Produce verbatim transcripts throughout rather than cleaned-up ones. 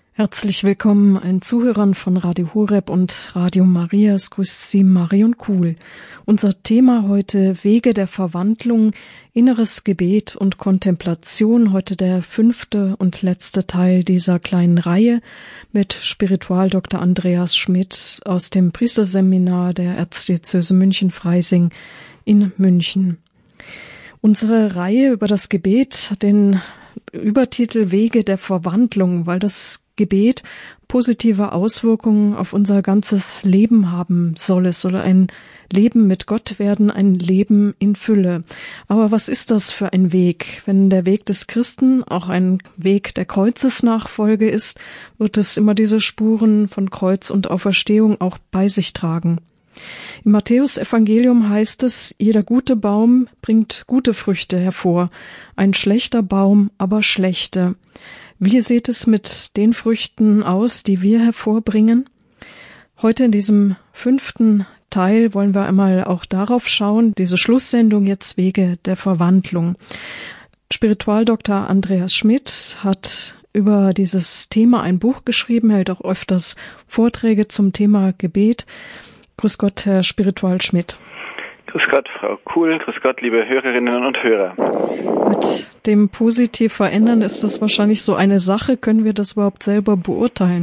Herzlich willkommen allen Zuhörern von Radio Horeb und Radio Maria. Es grüßt Sie Marion Kuhl. Unser Thema heute: Wege der Verwandlung, inneres Gebet und Kontemplation. Heute der fünfte und letzte Teil dieser kleinen Reihe mit Spiritualdoktor Andreas Schmidt aus dem Priesterseminar der Erzdiözese München-Freising in München. Unsere Reihe über das Gebet hat den Übertitel Wege der Verwandlung, weil das Gebet positive Auswirkungen auf unser ganzes Leben haben soll. Es soll ein Leben mit Gott werden, ein Leben in Fülle. Aber was ist das für ein Weg? Wenn der Weg des Christen auch ein Weg der Kreuzesnachfolge ist, wird es immer diese Spuren von Kreuz und Auferstehung auch bei sich tragen. Im Matthäus-Evangelium heißt es, jeder gute Baum bringt gute Früchte hervor, ein schlechter Baum aber schlechte. Wie sieht es mit den Früchten aus, die wir hervorbringen? Heute in diesem fünften Teil wollen wir einmal auch darauf schauen, diese Schlusssendung jetzt Wege der Verwandlung. Spiritualdoktor Andreas Schmidt hat über dieses Thema ein Buch geschrieben, hält auch öfters Vorträge zum Thema Gebet. Grüß Gott, Herr Spiritual Schmidt. Grüß Gott, Frau Kuhl, grüß Gott, liebe Hörerinnen und Hörer. Mit dem positiv Verändern ist das wahrscheinlich so eine Sache. Können wir das überhaupt selber beurteilen?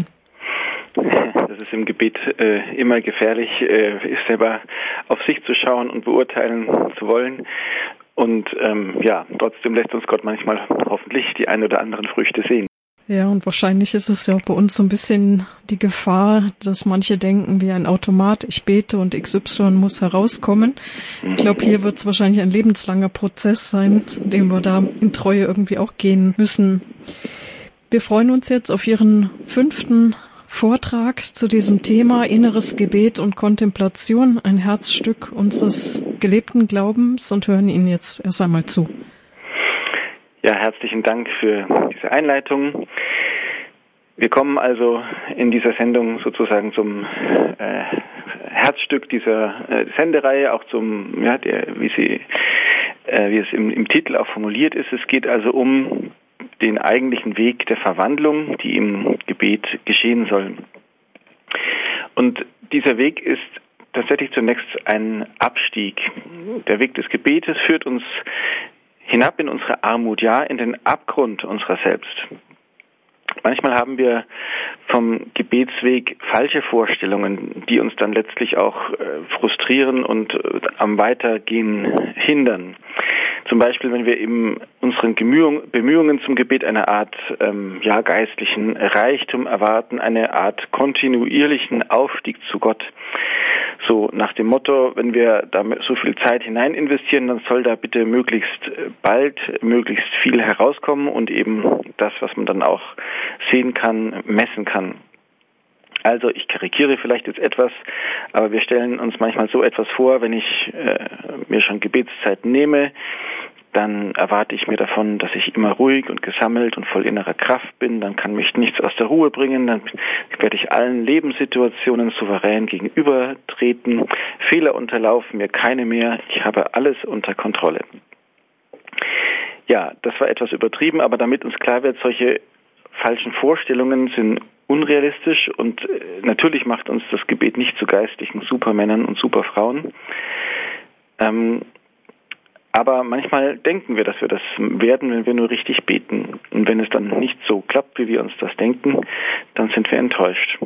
Das ist im Gebet äh, immer gefährlich, äh, ist selber auf sich zu schauen und beurteilen zu wollen. Und ähm, ja, trotzdem lässt uns Gott manchmal hoffentlich die ein oder anderen Früchte sehen. Ja, und wahrscheinlich ist es ja auch bei uns so ein bisschen die Gefahr, dass manche denken, wie ein Automat, ich bete und X Y muss herauskommen. Ich glaube, hier wird es wahrscheinlich ein lebenslanger Prozess sein, den wir da in Treue irgendwie auch gehen müssen. Wir freuen uns jetzt auf Ihren fünften Vortrag zu diesem Thema inneres Gebet und Kontemplation, ein Herzstück unseres gelebten Glaubens, und hören Ihnen jetzt erst einmal zu. Ja, herzlichen Dank für diese Einleitung. Wir kommen also in dieser Sendung sozusagen zum äh, Herzstück dieser äh, Sendereihe, auch zum, ja, der, wie sie, äh, wie es im, im Titel auch formuliert ist. Es geht also um den eigentlichen Weg der Verwandlung, die im Gebet geschehen soll. Und dieser Weg ist tatsächlich zunächst ein Abstieg. Der Weg des Gebetes führt uns hinab in unsere Armut, ja, in den Abgrund unserer selbst. Manchmal haben wir vom Gebetsweg falsche Vorstellungen, die uns dann letztlich auch äh, frustrieren und äh, am Weitergehen hindern. Zum Beispiel, wenn wir in unseren Gemühung, Bemühungen zum Gebet eine Art ähm, ja, geistlichen Reichtum erwarten, eine Art kontinuierlichen Aufstieg zu Gott. So nach dem Motto, wenn wir da so viel Zeit hinein investieren, dann soll da bitte möglichst bald, möglichst viel herauskommen und eben das, was man dann auch sehen kann, messen kann. Also ich karikiere vielleicht jetzt etwas, aber wir stellen uns manchmal so etwas vor, wenn ich äh, mir schon Gebetszeiten nehme, dann erwarte ich mir davon, dass ich immer ruhig und gesammelt und voll innerer Kraft bin, dann kann mich nichts aus der Ruhe bringen, dann werde ich allen Lebenssituationen souverän gegenübertreten, Fehler unterlaufen mir keine mehr, ich habe alles unter Kontrolle. Ja, das war etwas übertrieben, aber damit uns klar wird, solche falschen Vorstellungen sind unrealistisch und äh, natürlich macht uns das Gebet nicht zu geistlichen Supermännern und Superfrauen. Ähm, aber manchmal denken wir, dass wir das werden, wenn wir nur richtig beten. Und wenn es dann nicht so klappt, wie wir uns das denken, dann sind wir enttäuscht.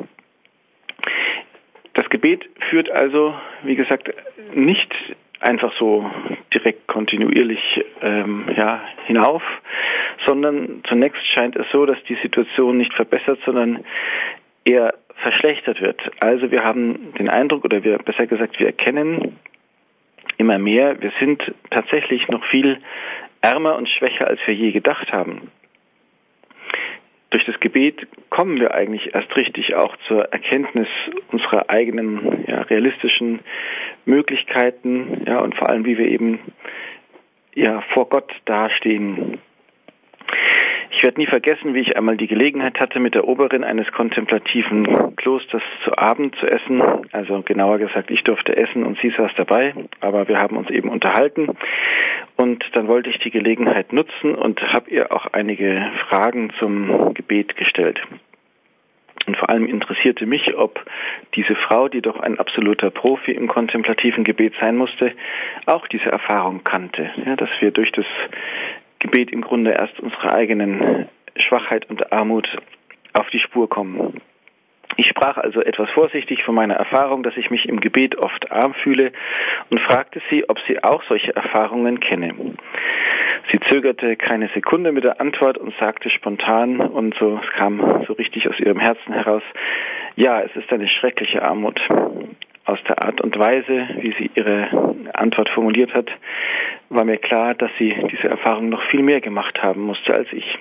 Das Gebet führt also, wie gesagt, nicht einfach so direkt kontinuierlich ähm, ja, hinauf, sondern zunächst scheint es so, dass die Situation nicht verbessert, sondern eher verschlechtert wird. Also wir haben den Eindruck, oder wir besser gesagt, wir erkennen immer mehr, wir sind tatsächlich noch viel ärmer und schwächer, als wir je gedacht haben. Durch das Gebet kommen wir eigentlich erst richtig auch zur Erkenntnis unserer eigenen ja, realistischen Möglichkeiten, ja, und vor allem, wie wir eben ja vor Gott dastehen. Ich werde nie vergessen, wie ich einmal die Gelegenheit hatte, mit der Oberin eines kontemplativen Klosters zu Abend zu essen. Also genauer gesagt, ich durfte essen und sie saß dabei, aber wir haben uns eben unterhalten. Und dann wollte ich die Gelegenheit nutzen und habe ihr auch einige Fragen zum Gebet gestellt. Und vor allem interessierte mich, ob diese Frau, die doch ein absoluter Profi im kontemplativen Gebet sein musste, auch diese Erfahrung kannte, ja, dass wir durch das Gebet im Grunde erst unserer eigenen Schwachheit und Armut auf die Spur kommen. Ich sprach also etwas vorsichtig von meiner Erfahrung, dass ich mich im Gebet oft arm fühle, und fragte sie, ob sie auch solche Erfahrungen kenne. Sie zögerte keine Sekunde mit der Antwort und sagte spontan, und so, es kam so richtig aus ihrem Herzen heraus: Ja, es ist eine schreckliche Armut. Aus der Art und Weise, wie sie ihre Antwort formuliert hat, war mir klar, dass sie diese Erfahrung noch viel mehr gemacht haben musste als ich.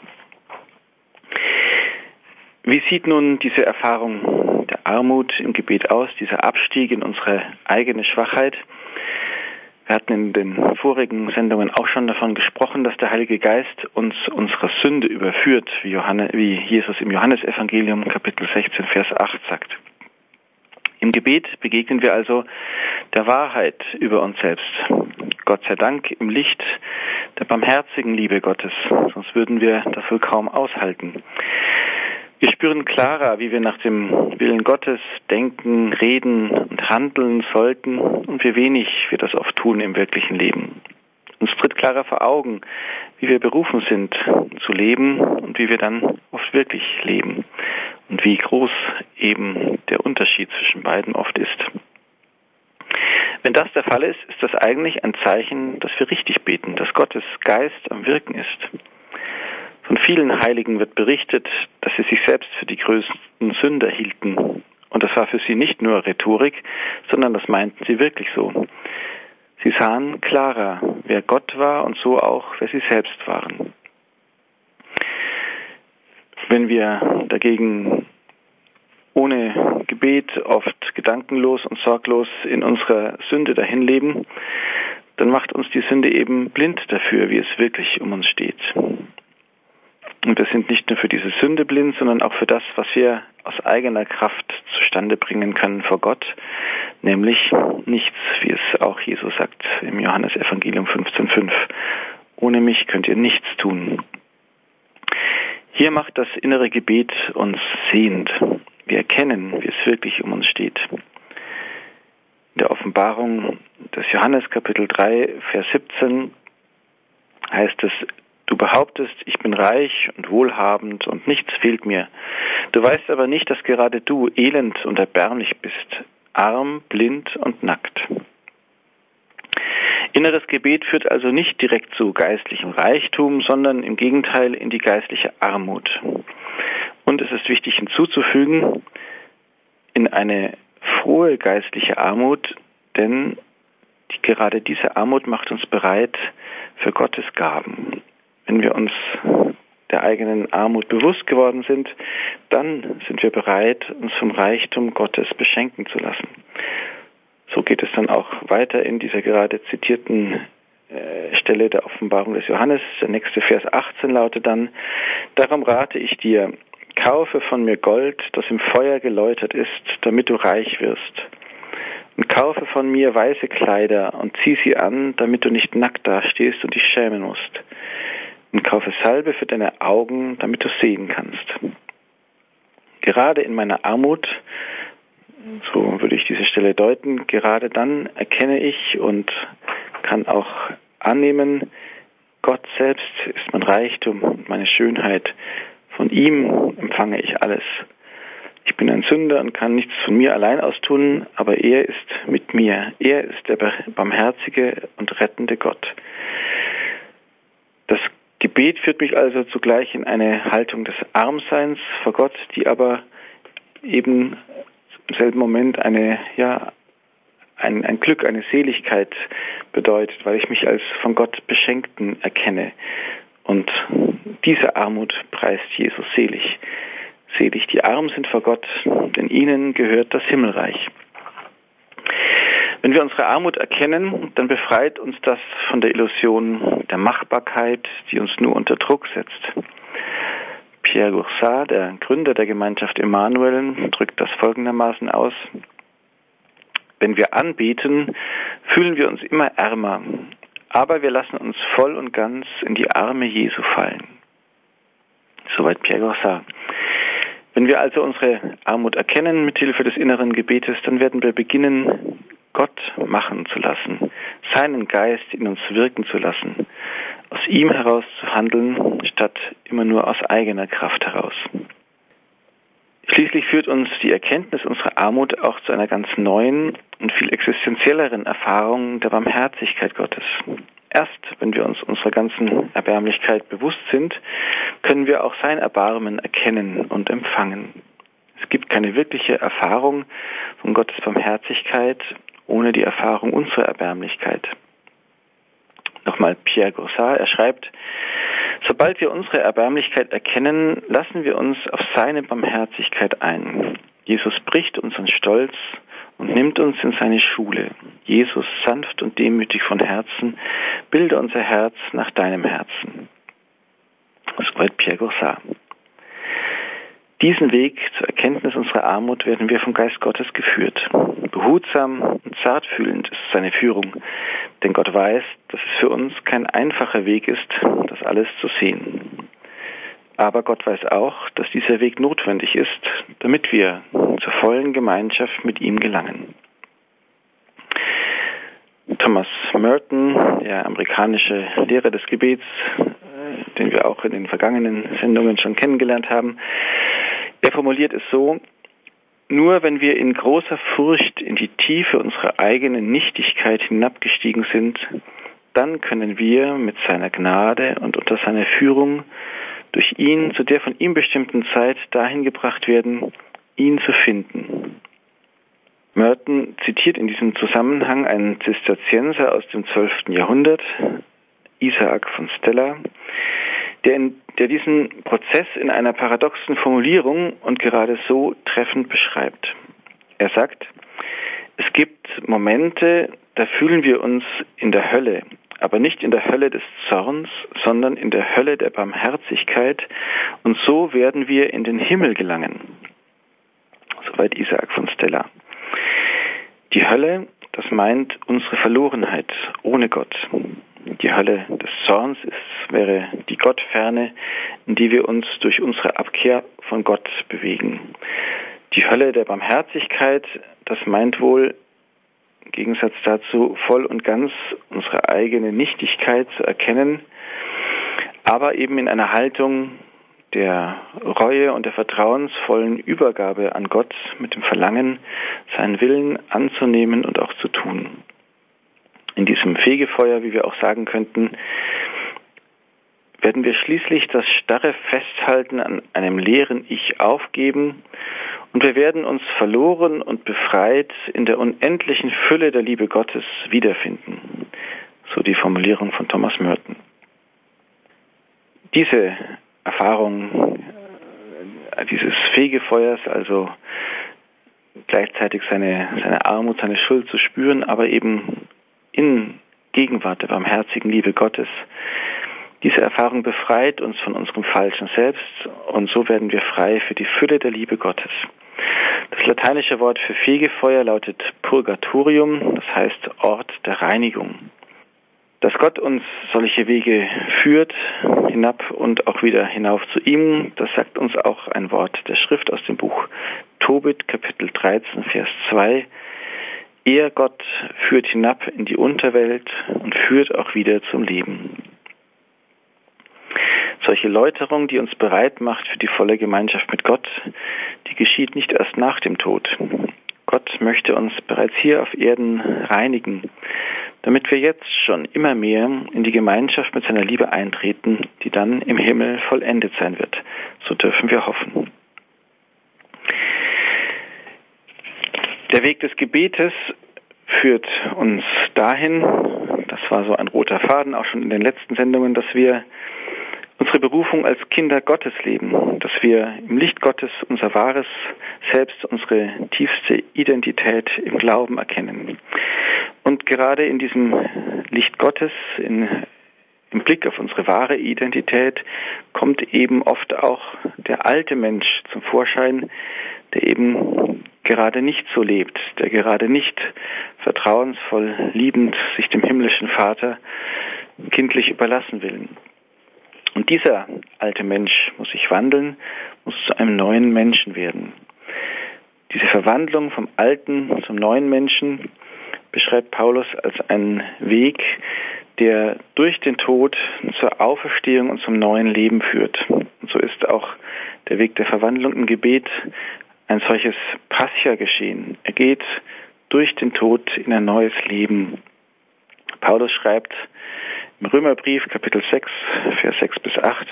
Wie sieht nun diese Erfahrung der Armut im Gebet aus, dieser Abstieg in unsere eigene Schwachheit? Wir hatten in den vorigen Sendungen auch schon davon gesprochen, dass der Heilige Geist uns unsere Sünde überführt, wie, Johannes, wie Jesus im Johannesevangelium Kapitel sechzehn, Vers acht sagt. Im Gebet begegnen wir also der Wahrheit über uns selbst. Gott sei Dank im Licht der barmherzigen Liebe Gottes, sonst würden wir das wohl kaum aushalten. Wir spüren klarer, wie wir nach dem Willen Gottes denken, reden und handeln sollten und wie wenig wir das oft tun im wirklichen Leben. Uns tritt klarer vor Augen, wie wir berufen sind zu leben und wie wir dann oft wirklich leben und wie groß eben der Unterschied zwischen beiden oft ist. Wenn das der Fall ist, ist das eigentlich ein Zeichen, dass wir richtig beten, dass Gottes Geist am Wirken ist. Von vielen Heiligen wird berichtet, dass sie sich selbst für die größten Sünder hielten. Und das war für sie nicht nur Rhetorik, sondern das meinten sie wirklich so. Sie sahen klarer, wer Gott war und so auch, wer sie selbst waren. Wenn wir dagegen ohne Gebet oft gedankenlos und sorglos in unserer Sünde dahinleben, dann macht uns die Sünde eben blind dafür, wie es wirklich um uns steht. Und wir sind nicht nur für diese Sünde blind, sondern auch für das, was wir aus eigener Kraft zustande bringen können vor Gott, nämlich nichts, wie es auch Jesus sagt im Johannesevangelium fünfzehn fünf. Ohne mich könnt ihr nichts tun. Hier macht das innere Gebet uns sehend. Wir erkennen, wie es wirklich um uns steht. In der Offenbarung des Johannes Kapitel drei, Vers siebzehn heißt es: Du behauptest, ich bin reich und wohlhabend und nichts fehlt mir. Du weißt aber nicht, dass gerade du elend und erbärmlich bist, arm, blind und nackt. Inneres Gebet führt also nicht direkt zu geistlichem Reichtum, sondern im Gegenteil in die geistliche Armut. Und es ist wichtig hinzuzufügen, in eine frohe geistliche Armut, denn die, gerade diese Armut macht uns bereit für Gottes Gaben. Wenn wir uns der eigenen Armut bewusst geworden sind, dann sind wir bereit, uns vom Reichtum Gottes beschenken zu lassen. So geht es dann auch weiter in dieser gerade zitierten äh, Stelle der Offenbarung des Johannes. Der nächste Vers achtzehn lautet dann: Darum rate ich dir, kaufe von mir Gold, das im Feuer geläutert ist, damit du reich wirst. Und kaufe von mir weiße Kleider und zieh sie an, damit du nicht nackt dastehst und dich schämen musst. Und kaufe Salbe für deine Augen, damit du sehen kannst. Gerade in meiner Armut, so würde ich diese Stelle deuten, gerade dann erkenne ich und kann auch annehmen, Gott selbst ist mein Reichtum und meine Schönheit. Von ihm empfange ich alles. Ich bin ein Sünder und kann nichts von mir allein aus tun, aber er ist mit mir. Er ist der barmherzige und rettende Gott. Das Gebet führt mich also zugleich in eine Haltung des Armseins vor Gott, die aber eben im selben Moment eine, ja, ein, ein Glück, eine Seligkeit bedeutet, weil ich mich als von Gott Beschenkten erkenne. Und diese Armut preist Jesus selig. Selig die Armen sind vor Gott, denn ihnen gehört das Himmelreich. Wenn wir unsere Armut erkennen, dann befreit uns das von der Illusion der Machbarkeit, die uns nur unter Druck setzt. Pierre Goursat, der Gründer der Gemeinschaft Emmanuel, drückt das folgendermaßen aus: Wenn wir anbeten, fühlen wir uns immer ärmer, aber wir lassen uns voll und ganz in die Arme Jesu fallen. Soweit Pierre Goursat. Wenn wir also unsere Armut erkennen mit Hilfe des inneren Gebetes, dann werden wir beginnen, Gott machen zu lassen, seinen Geist in uns wirken zu lassen, aus ihm heraus zu handeln, statt immer nur aus eigener Kraft heraus. Schließlich führt uns die Erkenntnis unserer Armut auch zu einer ganz neuen und viel existenzielleren Erfahrung der Barmherzigkeit Gottes. Erst wenn wir uns unserer ganzen Erbärmlichkeit bewusst sind, können wir auch sein Erbarmen erkennen und empfangen. Es gibt keine wirkliche Erfahrung von Gottes Barmherzigkeit ohne die Erfahrung unserer Erbärmlichkeit. Nochmal Pierre Gaussat, er schreibt: Sobald wir unsere Erbärmlichkeit erkennen, lassen wir uns auf seine Barmherzigkeit ein. Jesus bricht unseren Stolz und nimmt uns in seine Schule. Jesus, sanft und demütig von Herzen, bilde unser Herz nach deinem Herzen. Soweit Pierre Gaussat. Diesen Weg zur Erkenntnis unserer Armut werden wir vom Geist Gottes geführt. Behutsam und zartfühlend ist seine Führung, denn Gott weiß, dass es für uns kein einfacher Weg ist, das alles zu sehen. Aber Gott weiß auch, dass dieser Weg notwendig ist, damit wir zur vollen Gemeinschaft mit ihm gelangen. Thomas Merton, der amerikanische Lehrer des Gebets, den wir auch in den vergangenen Sendungen schon kennengelernt haben, er formuliert es so: Nur wenn wir in großer Furcht in die Tiefe unserer eigenen Nichtigkeit hinabgestiegen sind, dann können wir mit seiner Gnade und unter seiner Führung durch ihn zu der von ihm bestimmten Zeit dahin gebracht werden, ihn zu finden. Merton zitiert in diesem Zusammenhang einen Zisterzienser aus dem zwölften Jahrhundert, Isaac von Stella, der, in, der diesen Prozess in einer paradoxen Formulierung und gerade so treffend beschreibt. Er sagt: Es gibt Momente, da fühlen wir uns in der Hölle, aber nicht in der Hölle des Zorns, sondern in der Hölle der Barmherzigkeit, und so werden wir in den Himmel gelangen. Soweit Isaac von Stella. Die Hölle, das meint unsere Verlorenheit ohne Gott. Die Hölle des Zorns ist, wäre die Gottferne, in die wir uns durch unsere Abkehr von Gott bewegen. Die Hölle der Barmherzigkeit, das meint wohl, im Gegensatz dazu, voll und ganz unsere eigene Nichtigkeit zu erkennen, aber eben in einer Haltung der Reue und der vertrauensvollen Übergabe an Gott mit dem Verlangen, seinen Willen anzunehmen und auch zu tun. In diesem Fegefeuer, wie wir auch sagen könnten, werden wir schließlich das starre Festhalten an einem leeren Ich aufgeben und wir werden uns verloren und befreit in der unendlichen Fülle der Liebe Gottes wiederfinden. So die Formulierung von Thomas Merton. Diese Erfahrung dieses Fegefeuers, also gleichzeitig seine, seine Armut, seine Schuld zu spüren, aber eben in Gegenwart der barmherzigen Liebe Gottes. Diese Erfahrung befreit uns von unserem falschen Selbst und so werden wir frei für die Fülle der Liebe Gottes. Das lateinische Wort für Fegefeuer lautet Purgatorium, das heißt Ort der Reinigung. Dass Gott uns solche Wege führt, hinab und auch wieder hinauf zu ihm, das sagt uns auch ein Wort der Schrift aus dem Buch Tobit, Kapitel dreizehn, Vers zwei. Er, Gott, führt hinab in die Unterwelt und führt auch wieder zum Leben. Solche Läuterung, die uns bereit macht für die volle Gemeinschaft mit Gott, die geschieht nicht erst nach dem Tod. Gott möchte uns bereits hier auf Erden reinigen, damit wir jetzt schon immer mehr in die Gemeinschaft mit seiner Liebe eintreten, die dann im Himmel vollendet sein wird. So dürfen wir hoffen. Der Weg des Gebetes führt uns dahin, das war so ein roter Faden auch schon in den letzten Sendungen, dass wir unsere Berufung als Kinder Gottes leben, dass wir im Licht Gottes unser wahres Selbst, unsere tiefste Identität im Glauben erkennen. Und gerade in diesem Licht Gottes, in, im Blick auf unsere wahre Identität, kommt eben oft auch der alte Mensch zum Vorschein, der eben gerade nicht so lebt, der gerade nicht vertrauensvoll, liebend sich dem himmlischen Vater kindlich überlassen will. Und dieser alte Mensch muss sich wandeln, muss zu einem neuen Menschen werden. Diese Verwandlung vom alten zum neuen Menschen beschreibt Paulus als einen Weg, der durch den Tod zur Auferstehung und zum neuen Leben führt. Und so ist auch der Weg der Verwandlung im Gebet ein solches Pascha-Geschehen. Er geht durch den Tod in ein neues Leben. Paulus schreibt im Römerbrief, Kapitel sechs, Vers sechs bis acht,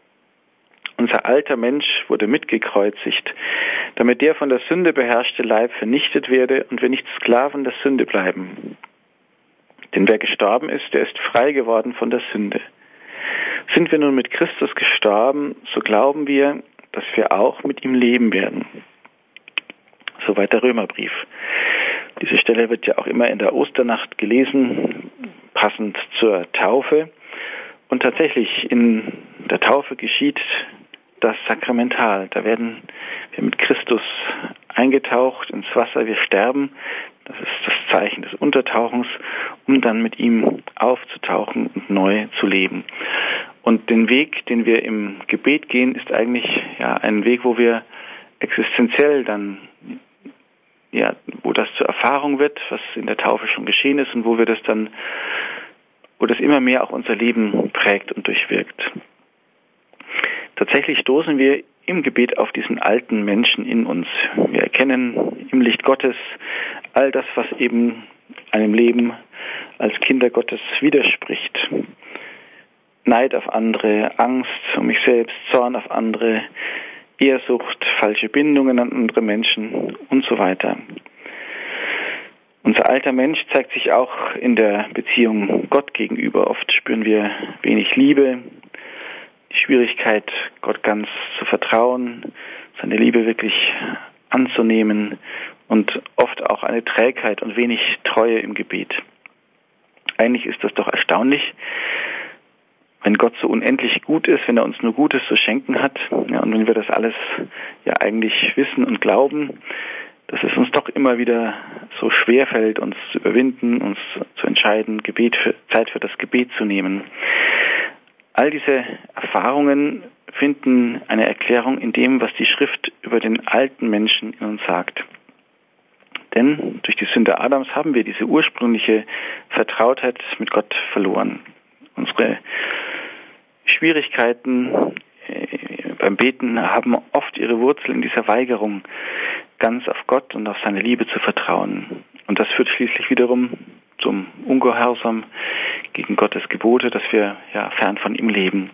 unser alter Mensch wurde mitgekreuzigt, damit der von der Sünde beherrschte Leib vernichtet werde und wir nicht Sklaven der Sünde bleiben. Denn wer gestorben ist, der ist frei geworden von der Sünde. Sind wir nun mit Christus gestorben, so glauben wir, dass wir auch mit ihm leben werden. Soweit der Römerbrief. Diese Stelle wird ja auch immer in der Osternacht gelesen, passend zur Taufe. Und tatsächlich in der Taufe geschieht das sakramental. Da werden wir mit Christus eingetaucht ins Wasser, wir sterben. Das ist das Zeichen des Untertauchens, um dann mit ihm aufzutauchen und neu zu leben. Und den Weg, den wir im Gebet gehen, ist eigentlich ja ein Weg, wo wir existenziell dann, ja, wo das zur Erfahrung wird, was in der Taufe schon geschehen ist und wo wir das dann, wo das immer mehr auch unser Leben prägt und durchwirkt. Tatsächlich stoßen wir im Gebet auf diesen alten Menschen in uns. Wir erkennen im Licht Gottes all das, was eben einem Leben als Kinder Gottes widerspricht. Neid auf andere, Angst um mich selbst, Zorn auf andere, Ehrsucht, falsche Bindungen an andere Menschen und so weiter. Unser alter Mensch zeigt sich auch in der Beziehung Gott gegenüber. Oft spüren wir wenig Liebe, die Schwierigkeit, Gott ganz zu vertrauen, seine Liebe wirklich anzunehmen und oft auch eine Trägheit und wenig Treue im Gebet. Eigentlich ist das doch erstaunlich, wenn Gott so unendlich gut ist, wenn er uns nur Gutes zu schenken hat, ja, und wenn wir das alles ja eigentlich wissen und glauben, dass es uns doch immer wieder so schwer fällt, uns zu überwinden, uns zu entscheiden, Gebet für, Zeit für das Gebet zu nehmen. All diese Erfahrungen finden eine Erklärung in dem, was die Schrift über den alten Menschen in uns sagt. Denn durch die Sünde Adams haben wir diese ursprüngliche Vertrautheit mit Gott verloren. Unsere Schwierigkeiten beim Beten haben oft ihre Wurzel in dieser Weigerung, ganz auf Gott und auf seine Liebe zu vertrauen. Und das führt schließlich wiederum zum Ungehorsam gegen Gottes Gebote, dass wir ja fern von ihm leben.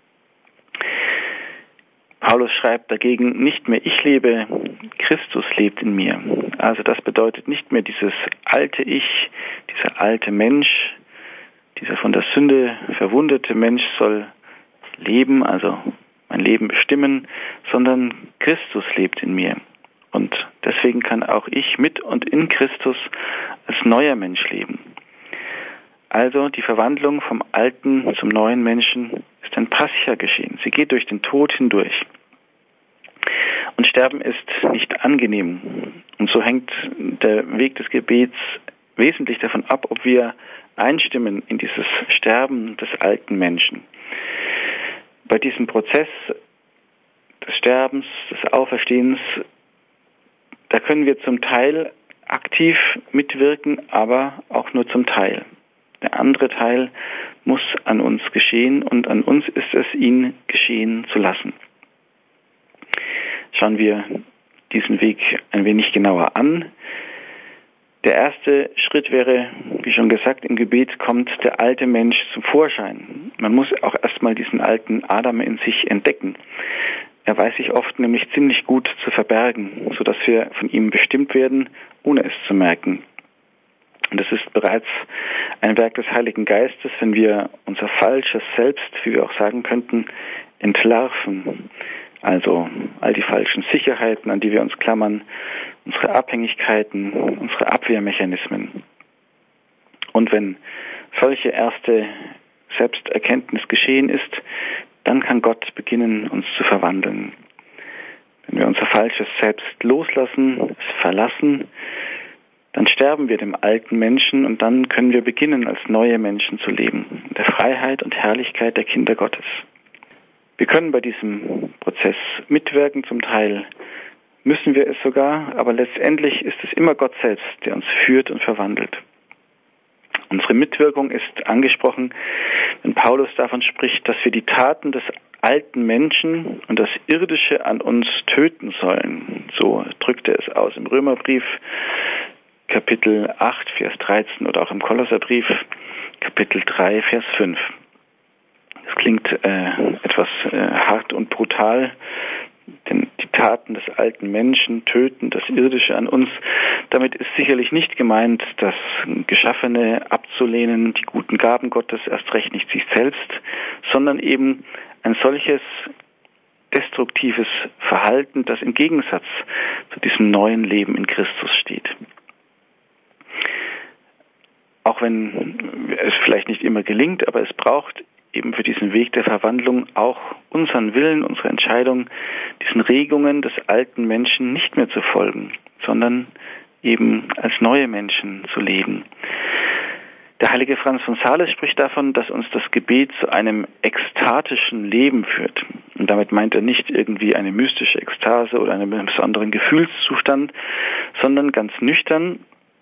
Paulus schreibt dagegen, nicht mehr ich lebe, Christus lebt in mir. Also das bedeutet nicht mehr dieses alte Ich, dieser alte Mensch, dieser von der Sünde verwundete Mensch soll leben, also mein Leben bestimmen, sondern Christus lebt in mir. Und deswegen kann auch ich mit und in Christus als neuer Mensch leben. Also die Verwandlung vom alten zum neuen Menschen ist ein Pascha geschehen. Sie geht durch den Tod hindurch. Und Sterben ist nicht angenehm. Und so hängt der Weg des Gebets wesentlich davon ab, ob wir einstimmen in dieses Sterben des alten Menschen. Bei diesem Prozess des Sterbens, des Auferstehens, da können wir zum Teil aktiv mitwirken, aber auch nur zum Teil. Der andere Teil muss an uns geschehen und an uns ist es, ihn geschehen zu lassen. Schauen wir diesen Weg ein wenig genauer an. Der erste Schritt wäre, wie schon gesagt, im Gebet kommt der alte Mensch zum Vorschein. Man muss auch erstmal diesen alten Adam in sich entdecken. Er weiß sich oft nämlich ziemlich gut zu verbergen, sodass wir von ihm bestimmt werden, ohne es zu merken. Und es ist bereits ein Werk des Heiligen Geistes, wenn wir unser falsches Selbst, wie wir auch sagen könnten, entlarven. Also all die falschen Sicherheiten, an die wir uns klammern, unsere Abhängigkeiten, unsere Abwehrmechanismen. Und wenn solche erste Selbsterkenntnis geschehen ist, dann kann Gott beginnen, uns zu verwandeln. Wenn wir unser falsches Selbst loslassen, es verlassen, dann sterben wir dem alten Menschen und dann können wir beginnen, als neue Menschen zu leben, in der Freiheit und Herrlichkeit der Kinder Gottes. Wir können bei diesem Prozess mitwirken, zum Teil müssen wir es sogar, aber letztendlich ist es immer Gott selbst, der uns führt und verwandelt. Unsere Mitwirkung ist angesprochen, wenn Paulus davon spricht, dass wir die Taten des alten Menschen und das Irdische an uns töten sollen. So drückt er es aus im Römerbrief, Kapitel acht, Vers dreizehn oder auch im Kolosserbrief, Kapitel drei, Vers fünf. Das klingt äh, etwas äh, hart und brutal, denn die Taten des alten Menschen töten das Irdische an uns. Damit ist sicherlich nicht gemeint, das Geschaffene abzulehnen, die guten Gaben Gottes, erst recht nicht sich selbst, sondern eben ein solches destruktives Verhalten, das im Gegensatz zu diesem neuen Leben in Christus steht. Auch wenn es vielleicht nicht immer gelingt, aber es braucht eben für diesen Weg der Verwandlung auch unseren Willen, unsere Entscheidung, diesen Regungen des alten Menschen nicht mehr zu folgen, sondern eben als neue Menschen zu leben. Der heilige Franz von Sales spricht davon, dass uns das Gebet zu einem ekstatischen Leben führt. Und damit meint er nicht irgendwie eine mystische Ekstase oder einen besonderen Gefühlszustand, sondern ganz nüchtern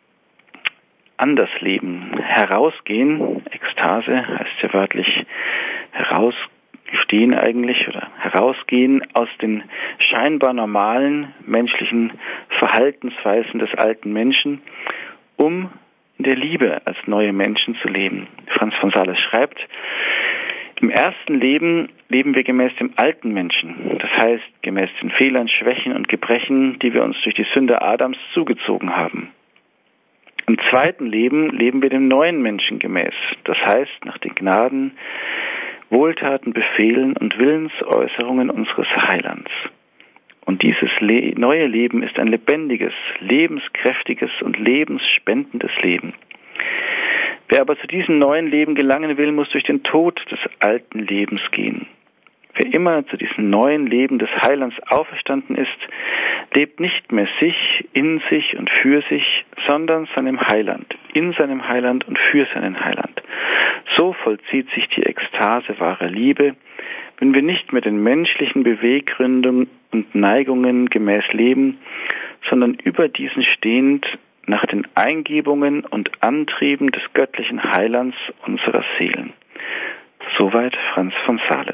an das Leben herausgehen. Ekstase heißt ja wörtlich herausstehen eigentlich oder herausgehen aus den scheinbar normalen menschlichen Verhaltensweisen des alten Menschen, um in der Liebe als neue Menschen zu leben. Franz von Sales schreibt, im ersten Leben leben wir gemäß dem alten Menschen, das heißt gemäß den Fehlern, Schwächen und Gebrechen, die wir uns durch die Sünde Adams zugezogen haben. Im zweiten Leben leben wir dem neuen Menschen gemäß, das heißt nach den Gnaden, Wohltaten, Befehlen und Willensäußerungen unseres Heilands. Und dieses Le- neue Leben ist ein lebendiges, lebenskräftiges und lebensspendendes Leben. Wer aber zu diesem neuen Leben gelangen will, muss durch den Tod des alten Lebens gehen. Wer immer zu diesem neuen Leben des Heilands auferstanden ist, lebt nicht mehr sich, in sich und für sich, sondern seinem Heiland, in seinem Heiland und für seinen Heiland. So vollzieht sich die Ekstase wahrer Liebe, wenn wir nicht mehr den menschlichen Beweggründen und Neigungen gemäß leben, sondern über diesen stehend nach den Eingebungen und Antrieben des göttlichen Heilands unserer Seelen. Soweit Franz von Sales.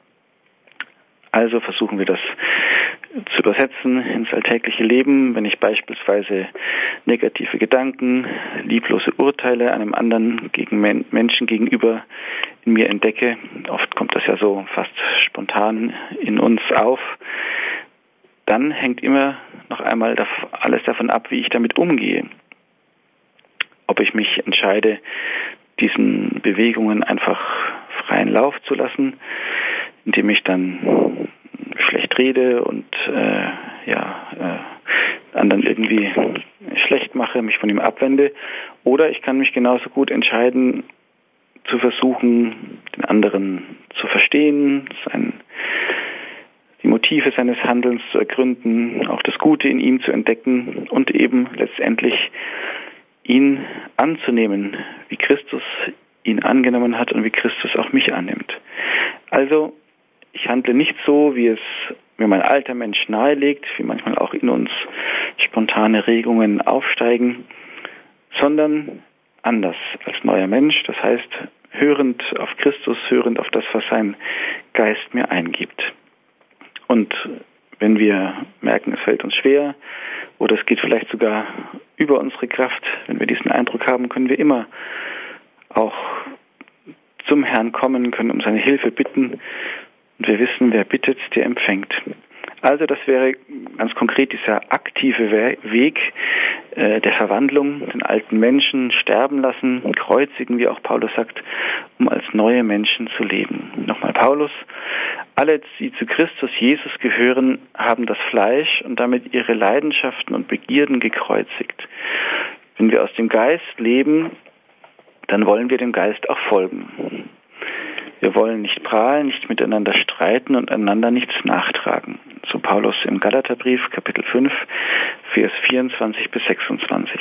Also versuchen wir das zu übersetzen ins alltägliche Leben. Wenn ich beispielsweise negative Gedanken, lieblose Urteile einem anderen gegen Men- Menschen gegenüber in mir entdecke, oft kommt das ja so fast spontan in uns auf, dann hängt immer noch einmal alles davon ab, wie ich damit umgehe. Ob ich mich entscheide, diesen Bewegungen einfach freien Lauf zu lassen, indem ich dann schlecht rede und äh, ja äh, anderen irgendwie schlecht mache, mich von ihm abwende. Oder ich kann mich genauso gut entscheiden, zu versuchen, den anderen zu verstehen, sein, die Motive seines Handelns zu ergründen, auch das Gute in ihm zu entdecken und eben letztendlich ihn anzunehmen, wie Christus ihn angenommen hat und wie Christus auch mich annimmt. Also ich handle nicht so, wie es mir mein alter Mensch nahelegt, wie manchmal auch in uns spontane Regungen aufsteigen, sondern anders als neuer Mensch, das heißt hörend auf Christus, hörend auf das, was sein Geist mir eingibt. Und wenn wir merken, es fällt uns schwer oder es geht vielleicht sogar über unsere Kraft, wenn wir diesen Eindruck haben, können wir immer auch zum Herrn kommen, können um seine Hilfe bitten. Und wir wissen, wer bittet, der empfängt. Also das wäre ganz konkret dieser aktive Weg äh, der Verwandlung, den alten Menschen sterben lassen, kreuzigen, wie auch Paulus sagt, um als neue Menschen zu leben. Nochmal Paulus, alle, die zu Christus Jesus gehören, haben das Fleisch und damit ihre Leidenschaften und Begierden gekreuzigt. Wenn wir aus dem Geist leben, dann wollen wir dem Geist auch folgen. Wir wollen nicht prahlen, nicht miteinander streiten und einander nichts nachtragen. So Paulus im Galaterbrief, Kapitel fünf, Vers vierundzwanzig bis sechsundzwanzig.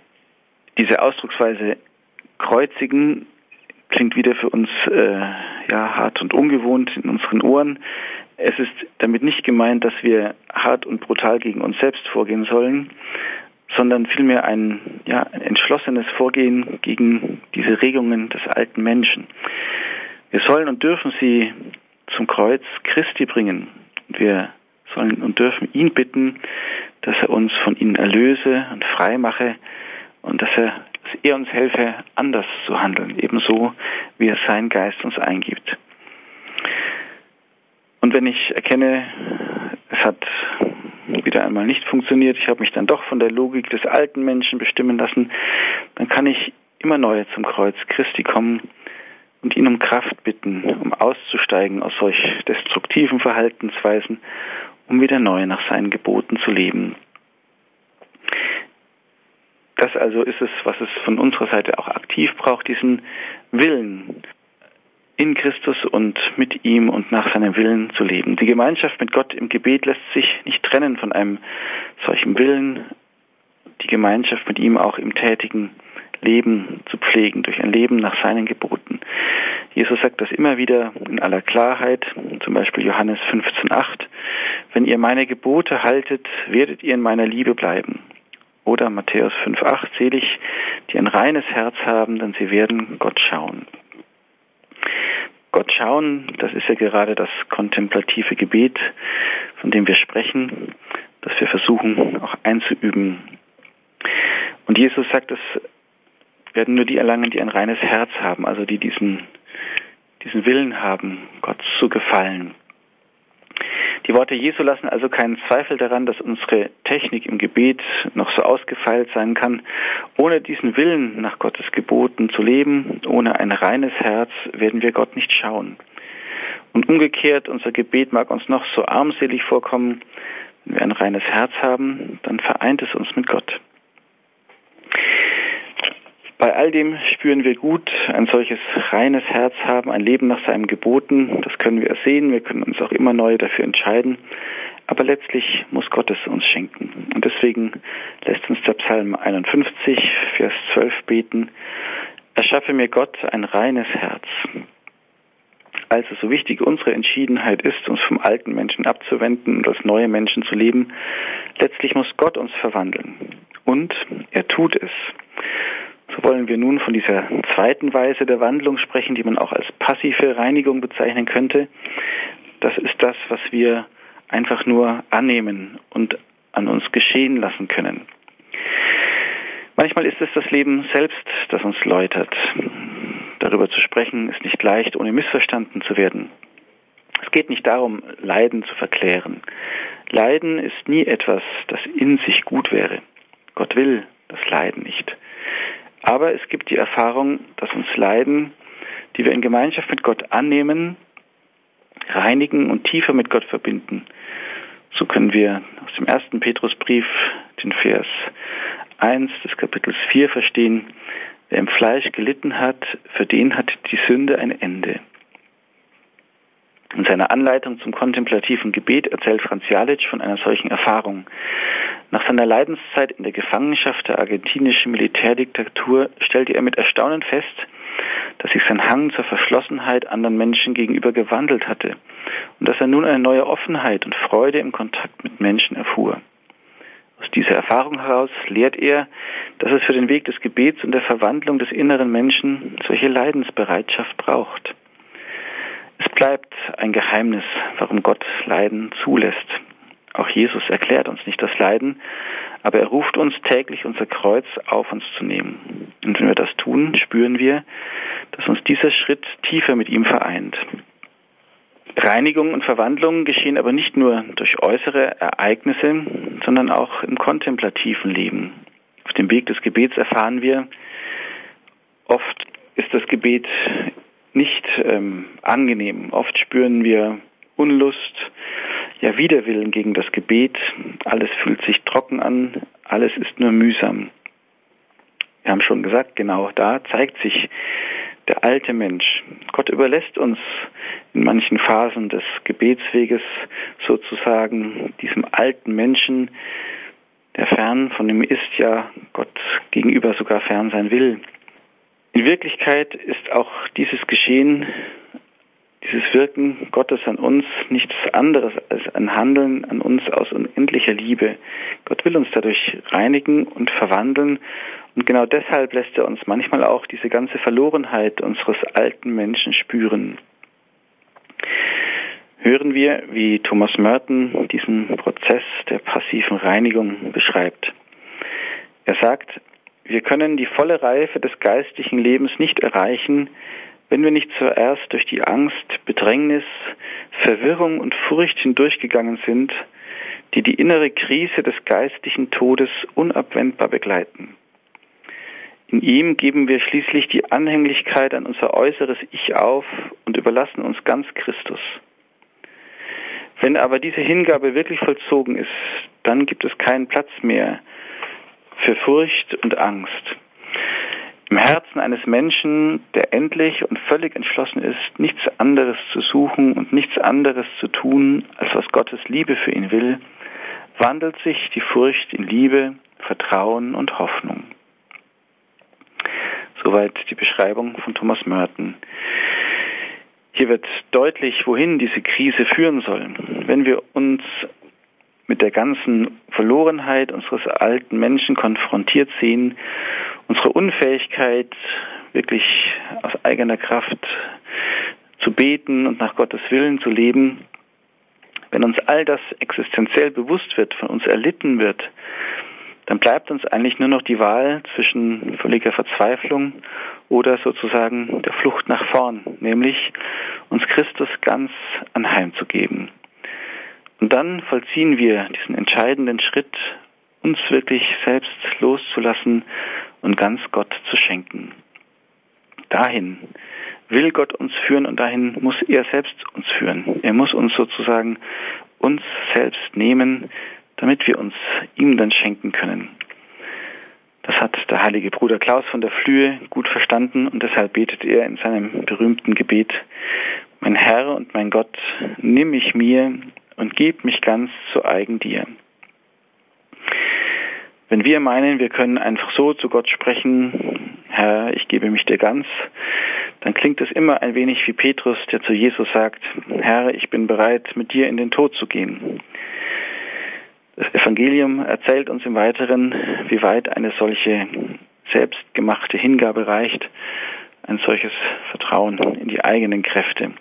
Diese Ausdrucksweise kreuzigen klingt wieder für uns äh, ja, hart und ungewohnt in unseren Ohren. Es ist damit nicht gemeint, dass wir hart und brutal gegen uns selbst vorgehen sollen, sondern vielmehr ein, ja, ein entschlossenes Vorgehen gegen diese Regungen des alten Menschen. Wir sollen und dürfen sie zum Kreuz Christi bringen. Wir sollen und dürfen ihn bitten, dass er uns von ihnen erlöse und frei mache und dass er, dass er uns helfe, anders zu handeln, ebenso wie er seinen Geist uns eingibt. Und wenn ich erkenne, es hat wieder einmal nicht funktioniert, ich habe mich dann doch von der Logik des alten Menschen bestimmen lassen, dann kann ich immer neu zum Kreuz Christi kommen und ihn um Kraft bitten, um auszusteigen aus solch destruktiven Verhaltensweisen, um wieder neu nach seinen Geboten zu leben. Das also ist es, was es von unserer Seite auch aktiv braucht, diesen Willen, in Christus und mit ihm und nach seinem Willen zu leben. Die Gemeinschaft mit Gott im Gebet lässt sich nicht trennen von einem solchen Willen, die Gemeinschaft mit ihm auch im tätigen Leben zu pflegen, durch ein Leben nach seinen Geboten. Jesus sagt das immer wieder in aller Klarheit, zum Beispiel Johannes fünfzehn acht, wenn ihr meine Gebote haltet, werdet ihr in meiner Liebe bleiben. Oder Matthäus fünf acht, selig, die ein reines Herz haben, denn sie werden Gott schauen. Gott schauen, das ist ja gerade das kontemplative Gebet, von dem wir sprechen, das wir versuchen auch einzuüben. Und Jesus sagt, es werden nur die erlangen, die ein reines Herz haben, also die diesen, diesen Willen haben, Gott zu gefallen. Die Worte Jesu lassen also keinen Zweifel daran, dass unsere Technik im Gebet noch so ausgefeilt sein kann. Ohne diesen Willen, nach Gottes Geboten zu leben, ohne ein reines Herz, werden wir Gott nicht schauen. Und umgekehrt, unser Gebet mag uns noch so armselig vorkommen. Wenn wir ein reines Herz haben, dann vereint es uns mit Gott. Bei all dem spüren wir gut, ein solches reines Herz haben, ein Leben nach seinen Geboten. Das können wir ersehen, wir können uns auch immer neu dafür entscheiden. Aber letztlich muss Gott es uns schenken. Und deswegen lässt uns der Psalm einundfünfzig, Vers zwölf beten, erschaffe mir Gott ein reines Herz. Also so wichtig unsere Entschiedenheit ist, uns vom alten Menschen abzuwenden und als neue Menschen zu leben, letztlich muss Gott uns verwandeln. Und er tut es. So wollen wir nun von dieser zweiten Weise der Wandlung sprechen, die man auch als passive Reinigung bezeichnen könnte. Das ist das, was wir einfach nur annehmen und an uns geschehen lassen können. Manchmal ist es das Leben selbst, das uns läutert. Darüber zu sprechen ist nicht leicht, ohne missverstanden zu werden. Es geht nicht darum, Leiden zu verklären. Leiden ist nie etwas, das in sich gut wäre. Gott will das Leiden nicht. Aber es gibt die Erfahrung, dass uns Leiden, die wir in Gemeinschaft mit Gott annehmen, reinigen und tiefer mit Gott verbinden. So können wir aus dem ersten Petrusbrief den Vers eins des Kapitels vier verstehen, wer im Fleisch gelitten hat, für den hat die Sünde ein Ende. In seiner Anleitung zum kontemplativen Gebet erzählt Franz Jalic von einer solchen Erfahrung. Nach seiner Leidenszeit in der Gefangenschaft der argentinischen Militärdiktatur stellte er mit Erstaunen fest, dass sich sein Hang zur Verschlossenheit anderen Menschen gegenüber gewandelt hatte und dass er nun eine neue Offenheit und Freude im Kontakt mit Menschen erfuhr. Aus dieser Erfahrung heraus lehrt er, dass es für den Weg des Gebets und der Verwandlung des inneren Menschen solche Leidensbereitschaft braucht. Es bleibt ein Geheimnis, warum Gott Leiden zulässt. Auch Jesus erklärt uns nicht das Leiden, aber er ruft uns täglich unser Kreuz auf uns zu nehmen. Und wenn wir das tun, spüren wir, dass uns dieser Schritt tiefer mit ihm vereint. Reinigung und Verwandlung geschehen aber nicht nur durch äußere Ereignisse, sondern auch im kontemplativen Leben. Auf dem Weg des Gebets erfahren wir, oft ist das Gebet nicht ähm, angenehm. Oft spüren wir Unlust, ja Widerwillen gegen das Gebet. Alles fühlt sich trocken an, alles ist nur mühsam. Wir haben schon gesagt, genau da zeigt sich der alte Mensch. Gott überlässt uns in manchen Phasen des Gebetsweges sozusagen diesem alten Menschen, der fern von ihm ist, ja Gott gegenüber sogar fern sein will. In Wirklichkeit ist auch dieses Geschehen dieses Wirken Gottes an uns nichts anderes als ein Handeln an uns aus unendlicher Liebe. Gott will uns dadurch reinigen und verwandeln und genau deshalb lässt er uns manchmal auch diese ganze Verlorenheit unseres alten Menschen spüren. Hören wir, wie Thomas Merton diesen Prozess der passiven Reinigung beschreibt. Er sagt, wir können die volle Reife des geistlichen Lebens nicht erreichen, wenn wir nicht zuerst durch die Angst, Bedrängnis, Verwirrung und Furcht hindurchgegangen sind, die die innere Krise des geistlichen Todes unabwendbar begleiten. In ihm geben wir schließlich die Anhänglichkeit an unser äußeres Ich auf und überlassen uns ganz Christus. Wenn aber diese Hingabe wirklich vollzogen ist, dann gibt es keinen Platz mehr für Furcht und Angst. Im Herzen eines Menschen, der endlich und völlig entschlossen ist, nichts anderes zu suchen und nichts anderes zu tun, als was Gottes Liebe für ihn will, wandelt sich die Furcht in Liebe, Vertrauen und Hoffnung. Soweit die Beschreibung von Thomas Merton. Hier wird deutlich, wohin diese Krise führen soll. Wenn wir uns mit der ganzen Verlorenheit unseres alten Menschen konfrontiert sehen, unsere Unfähigkeit, wirklich aus eigener Kraft zu beten und nach Gottes Willen zu leben, wenn uns all das existenziell bewusst wird, von uns erlitten wird, dann bleibt uns eigentlich nur noch die Wahl zwischen völliger Verzweiflung oder sozusagen der Flucht nach vorn, nämlich uns Christus ganz anheimzugeben. Und dann vollziehen wir diesen entscheidenden Schritt, uns wirklich selbst loszulassen und ganz Gott zu schenken. Dahin will Gott uns führen und dahin muss er selbst uns führen. Er muss uns sozusagen uns selbst nehmen, damit wir uns ihm dann schenken können. Das hat der heilige Bruder Klaus von der Flühe gut verstanden und deshalb betet er in seinem berühmten Gebet: Mein Herr und mein Gott, nimm mich mir und gib mich ganz zu eigen dir. Wenn wir meinen, wir können einfach so zu Gott sprechen, Herr, ich gebe mich dir ganz, dann klingt es immer ein wenig wie Petrus, der zu Jesus sagt, Herr, ich bin bereit, mit dir in den Tod zu gehen. Das Evangelium erzählt uns im Weiteren, wie weit eine solche selbstgemachte Hingabe reicht, ein solches Vertrauen in die eigenen Kräfte.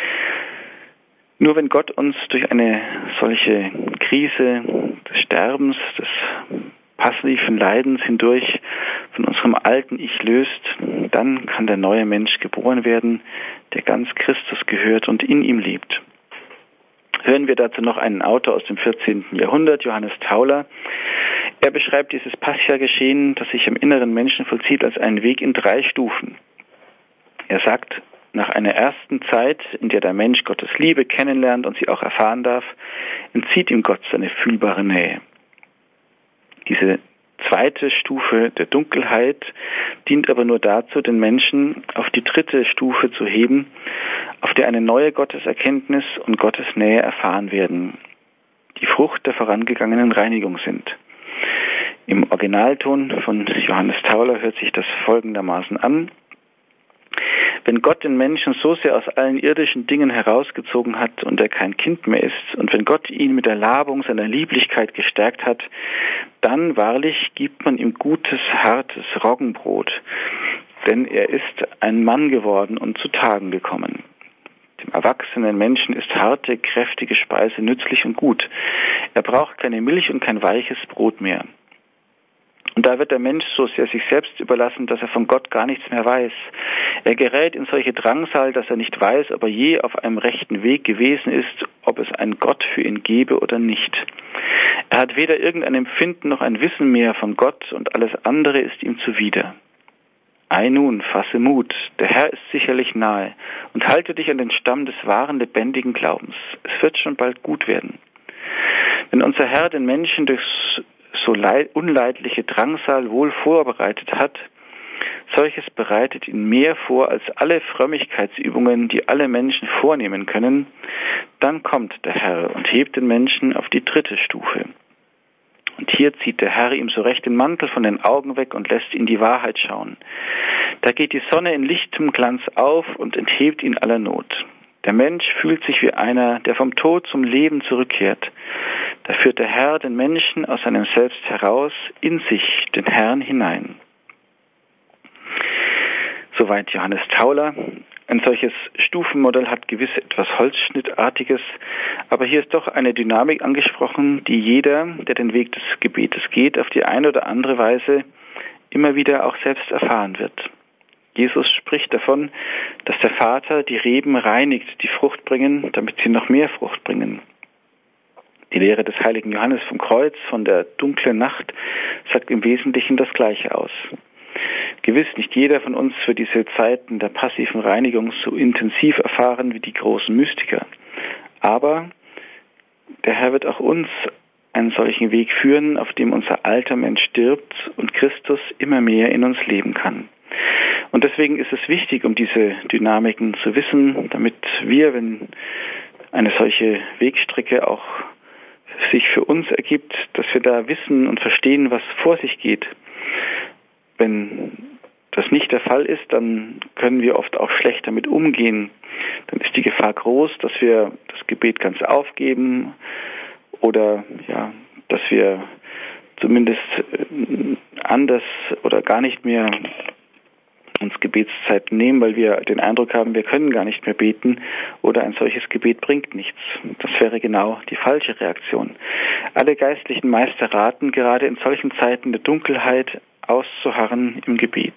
Nur wenn Gott uns durch eine solche Krise des Sterbens, des passiven Leidens hindurch von unserem alten Ich löst, dann kann der neue Mensch geboren werden, der ganz Christus gehört und in ihm lebt. Hören wir dazu noch einen Autor aus dem vierzehnten Jahrhundert, Johannes Tauler. Er beschreibt dieses Pascha-Geschehen, das sich im inneren Menschen vollzieht, als einen Weg in drei Stufen. Er sagt, nach einer ersten Zeit, in der der Mensch Gottes Liebe kennenlernt und sie auch erfahren darf, entzieht ihm Gott seine fühlbare Nähe. Diese zweite Stufe der Dunkelheit dient aber nur dazu, den Menschen auf die dritte Stufe zu heben, auf der eine neue Gotteserkenntnis und Gottes Nähe erfahren werden, die Frucht der vorangegangenen Reinigung sind. Im Originalton von Johannes Tauler hört sich das folgendermaßen an: Wenn Gott den Menschen so sehr aus allen irdischen Dingen herausgezogen hat und er kein Kind mehr ist, und wenn Gott ihn mit der Labung seiner Lieblichkeit gestärkt hat, dann wahrlich gibt man ihm gutes, hartes Roggenbrot, denn er ist ein Mann geworden und zu Tagen gekommen. Dem erwachsenen Menschen ist harte, kräftige Speise nützlich und gut. Er braucht keine Milch und kein weiches Brot mehr. Und da wird der Mensch so sehr sich selbst überlassen, dass er von Gott gar nichts mehr weiß. Er gerät in solche Drangsal, dass er nicht weiß, ob er je auf einem rechten Weg gewesen ist, ob es einen Gott für ihn gebe oder nicht. Er hat weder irgendein Empfinden noch ein Wissen mehr von Gott und alles andere ist ihm zuwider. Ei nun, fasse Mut, der Herr ist sicherlich nahe und halte dich an den Stamm des wahren, lebendigen Glaubens. Es wird schon bald gut werden. Wenn unser Herr den Menschen durch so unleidliche Drangsal wohl vorbereitet hat, solches bereitet ihn mehr vor als alle Frömmigkeitsübungen, die alle Menschen vornehmen können, dann kommt der Herr und hebt den Menschen auf die dritte Stufe. Und hier zieht der Herr ihm so recht den Mantel von den Augen weg und lässt ihn die Wahrheit schauen. Da geht die Sonne in lichtem Glanz auf und enthebt ihn aller Not. Der Mensch fühlt sich wie einer, der vom Tod zum Leben zurückkehrt. Da führt der Herr den Menschen aus seinem Selbst heraus, in sich, den Herrn hinein. Soweit Johannes Tauler. Ein solches Stufenmodell hat gewiss etwas Holzschnittartiges, aber hier ist doch eine Dynamik angesprochen, die jeder, der den Weg des Gebetes geht, auf die eine oder andere Weise immer wieder auch selbst erfahren wird. Jesus spricht davon, dass der Vater die Reben reinigt, die Frucht bringen, damit sie noch mehr Frucht bringen. Die Lehre des heiligen Johannes vom Kreuz, von der dunklen Nacht, sagt im Wesentlichen das Gleiche aus. Gewiss, nicht jeder von uns wird diese Zeiten der passiven Reinigung so intensiv erfahren wie die großen Mystiker. Aber der Herr wird auch uns einen solchen Weg führen, auf dem unser alter Mensch stirbt und Christus immer mehr in uns leben kann. Und deswegen ist es wichtig, um diese Dynamiken zu wissen, damit wir, wenn eine solche Wegstrecke auch sich für uns ergibt, dass wir da wissen und verstehen, was vor sich geht. Wenn das nicht der Fall ist, dann können wir oft auch schlecht damit umgehen. Dann ist die Gefahr groß, dass wir das Gebet ganz aufgeben oder ja, dass wir zumindest anders oder gar nicht mehr uns Gebetszeiten nehmen, weil wir den Eindruck haben, wir können gar nicht mehr beten oder ein solches Gebet bringt nichts. Das wäre genau die falsche Reaktion. Alle geistlichen Meister raten, gerade in solchen Zeiten der Dunkelheit auszuharren im Gebet.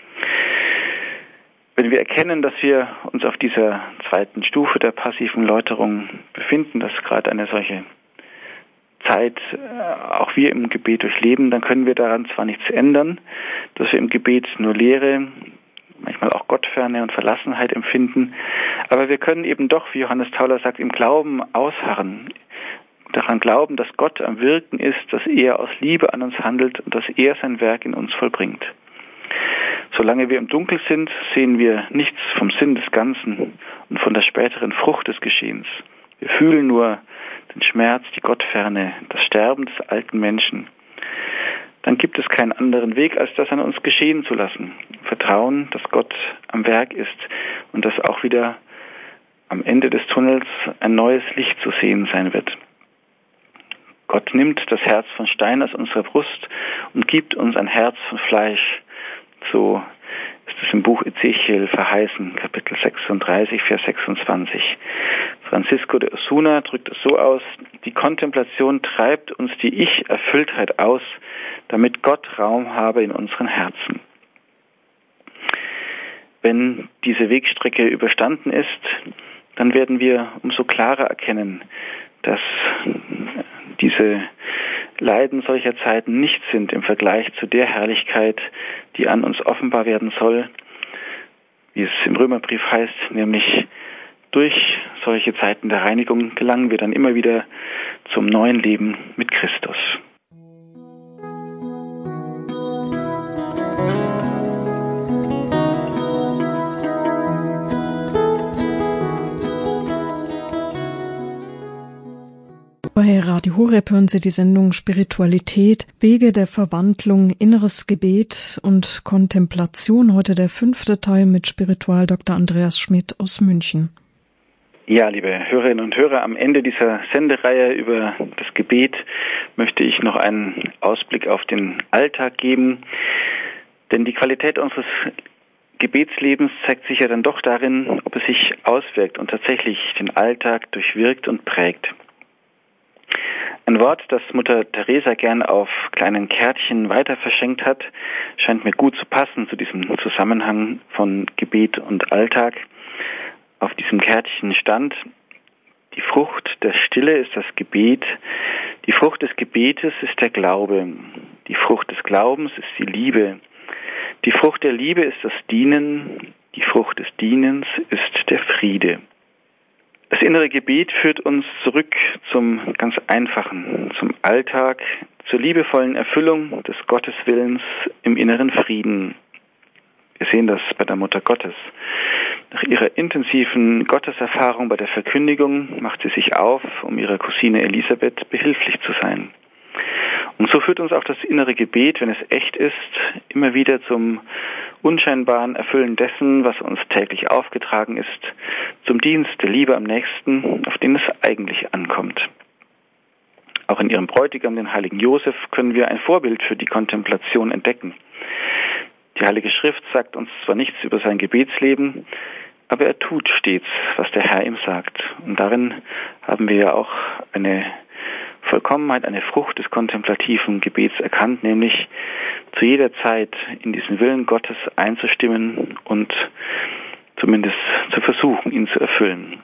Wenn wir erkennen, dass wir uns auf dieser zweiten Stufe der passiven Läuterung befinden, dass gerade eine solche Zeit auch wir im Gebet durchleben, dann können wir daran zwar nichts ändern, dass wir im Gebet nur Leere, manchmal auch Gottferne und Verlassenheit empfinden, aber wir können eben doch, wie Johannes Tauler sagt, im Glauben ausharren, daran glauben, dass Gott am Wirken ist, dass er aus Liebe an uns handelt und dass er sein Werk in uns vollbringt. Solange wir im Dunkel sind, sehen wir nichts vom Sinn des Ganzen und von der späteren Frucht des Geschehens. Wir fühlen nur den Schmerz, die Gottferne, das Sterben des alten Menschen. Dann gibt es keinen anderen Weg, als das an uns geschehen zu lassen. Vertrauen, dass Gott am Werk ist und dass auch wieder am Ende des Tunnels ein neues Licht zu sehen sein wird. Gott nimmt das Herz von Stein aus unserer Brust und gibt uns ein Herz von Fleisch. So ist es im Buch Ezechiel verheißen, Kapitel sechsunddreißig, Vers sechsundzwanzig. Francisco de Osuna drückt es so aus: Die Kontemplation treibt uns die Ich-Erfülltheit aus, damit Gott Raum habe in unseren Herzen. Wenn diese Wegstrecke überstanden ist, dann werden wir umso klarer erkennen, dass diese Leiden solcher Zeiten nicht sind im Vergleich zu der Herrlichkeit, die an uns offenbar werden soll, wie es im Römerbrief heißt, nämlich durch solche Zeiten der Reinigung gelangen wir dann immer wieder zum neuen Leben mit Christus. Bei Radio Horeb hören Sie die Sendung Spiritualität, Wege der Verwandlung, inneres Gebet und Kontemplation. Heute der fünfte Teil mit Spiritual Doktor Andreas Schmidt aus München. Ja, liebe Hörerinnen und Hörer, am Ende dieser Sendereihe über das Gebet möchte ich noch einen Ausblick auf den Alltag geben. Denn die Qualität unseres Gebetslebens zeigt sich ja dann doch darin, ob es sich auswirkt und tatsächlich den Alltag durchwirkt und prägt. Ein Wort, das Mutter Teresa gern auf kleinen Kärtchen weiter verschenkt hat, scheint mir gut zu passen zu diesem Zusammenhang von Gebet und Alltag. Auf diesem Kärtchen stand: Die Frucht der Stille ist das Gebet, die Frucht des Gebetes ist der Glaube, die Frucht des Glaubens ist die Liebe, die Frucht der Liebe ist das Dienen, die Frucht des Dienens ist der Friede. Das innere Gebet führt uns zurück zum ganz Einfachen, zum Alltag, zur liebevollen Erfüllung des Gotteswillens im inneren Frieden. Wir sehen das bei der Mutter Gottes. Nach ihrer intensiven Gotteserfahrung bei der Verkündigung macht sie sich auf, um ihrer Cousine Elisabeth behilflich zu sein. Und so führt uns auch das innere Gebet, wenn es echt ist, immer wieder zum unscheinbaren Erfüllen dessen, was uns täglich aufgetragen ist, zum Dienst der Liebe am Nächsten, auf den es eigentlich ankommt. Auch in ihrem Bräutigam, den heiligen Josef, können wir ein Vorbild für die Kontemplation entdecken. Die Heilige Schrift sagt uns zwar nichts über sein Gebetsleben, aber er tut stets, was der Herr ihm sagt. Und darin haben wir ja auch eine Vollkommenheit, eine Frucht des kontemplativen Gebets erkannt, nämlich zu jeder Zeit in diesen Willen Gottes einzustimmen und zumindest zu versuchen, ihn zu erfüllen.